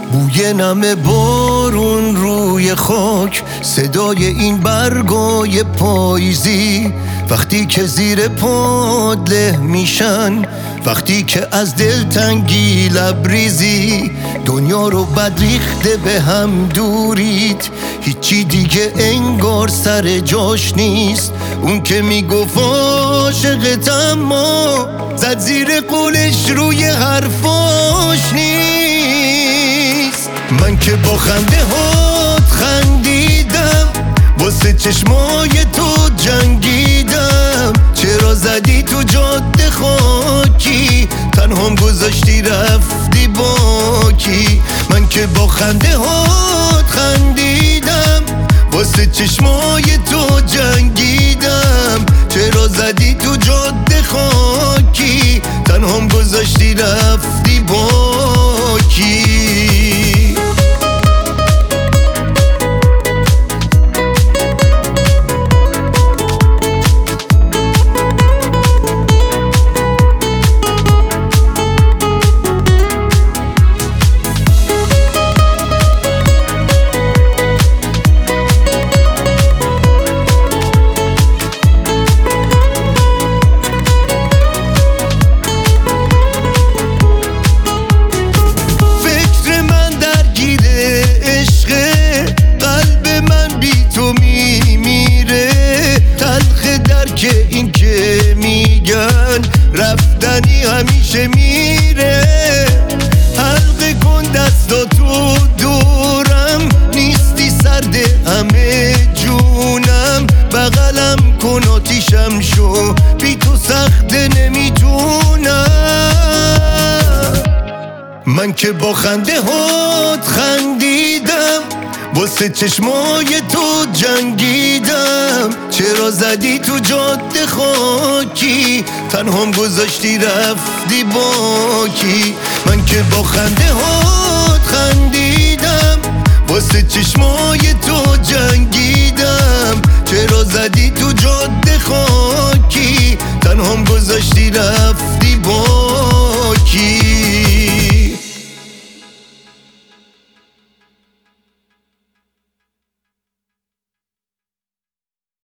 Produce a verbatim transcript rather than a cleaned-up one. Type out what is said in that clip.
بوی نم بارون روی خاک، صدای این برگای پاییزی، وقتی که زیر پاد له میشن، وقتی که از دلتنگی لبریزی دنیا رو بد ریخته به هم دورید. هیچی دیگه انگار سر جاش نیست، اون که میگفت عاشقت اما زد زیر قولش روی حرفاش نیست. من که با خنده هات خندیدم، واسه چشمای تو جنگیدم. چرا زدی تو جاده خاکی، تنهام گذاشتی رفتی باکی. من که با خنده هات خندیدم، واسه چشمای تو جنگیدم. چرا زدی تو جاده خاکی، تنهام گذاشتی رفتی باکی. که این که میگن رفتنی همیشه میره. حلقه کن دستاتو دورم، نیستی سرد همه جونم. بغلم کن آتیشم شو، بی تو سخت نمیتونم. من که با خنده هات خندیدم، واسه چشمای تو جنگیدم. چرا زدی تو جاده خاکی، تنهام گذاشتی رفتی باکی. من که با خنده هات خندیدم، واسه چشمای تو جنگیدم. چرا زدی تو جاده خاکی،